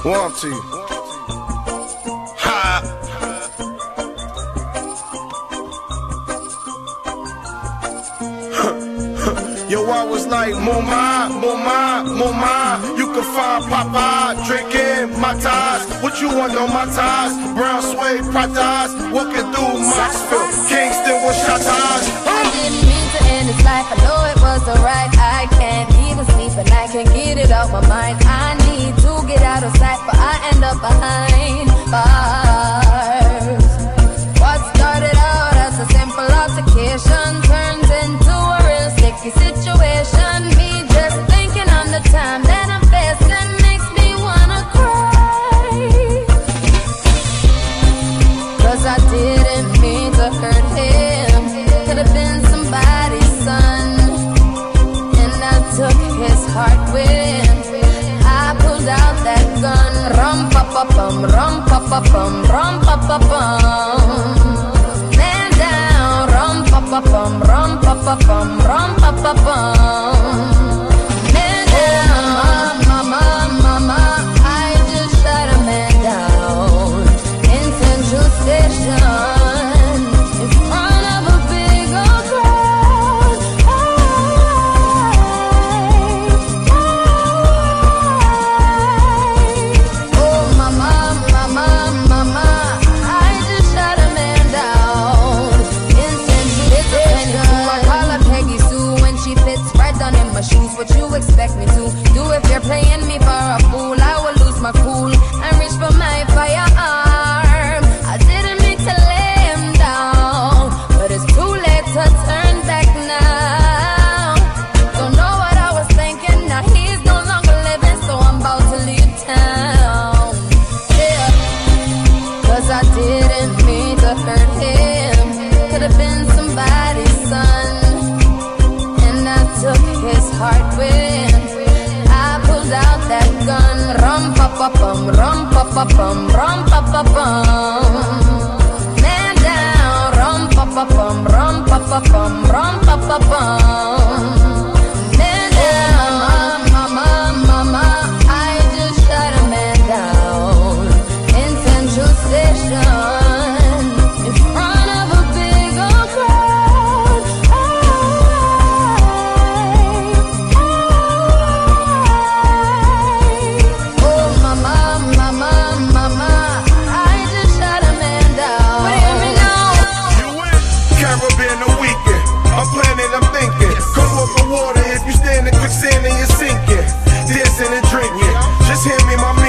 Want to. Ha! Yo, I was like, Moma, Moma, Moma. You can find Papa drinking my ties. What you want on my ties? Brown suede pratas, walking through Knoxville, Kingston with shatas. I didn't mean to end his life. I know it was alright. I can't even sleep and I can't get it out my mind. I need to get out of sight, but I end up behind bars. What started out as a simple altercation turns into a real sticky situation. Me just thinking on the time that I'm facing makes me wanna cry. 'Cause I didn't mean to hurt him. Could've been somebody's son, and I took his heart with. I pulled out that gun. Rum pa pa bum, rum pa pa bum, rum pa pa bum. Man down, rum pa pa bum, rum pa pa bum, rum pa pa bum. Man down, mama, mama, I just shot a man down in Central Station in front of a big old crowd. Oh, mama, mama, mama, I just shot a man down in Central Station. I call her Peggy Sue when she fits right down in my shoes. What you expect me to do if you're playing me for a fool? I will lose my cool and reach for my firearm. I didn't mean to lay him down, but it's too late to turn back now. Don't know what I was thinking, now he's no longer living, so I'm about to leave town. Yeah, 'cause I didn't mean to hurt him. Could've been somebody's son, and I took his heart with. I pulled out that gun. Rum pa pa bum, rum pa pa bum, rum pa pa bum. Man down, rum pa pa bum, rum pa pa bum, rum pa pa bum. Man down, mama, mama, I just shot a man down in Central Station in front of a big old crowd. Oh, mama, mama, mama, I just shot a man down. What do you mean now? You win. Caribbean the weekend. I'm planning, I'm thinking. Come over water if you stand in quicksand and you're sinking. Dancing and drinking. Just hear me, my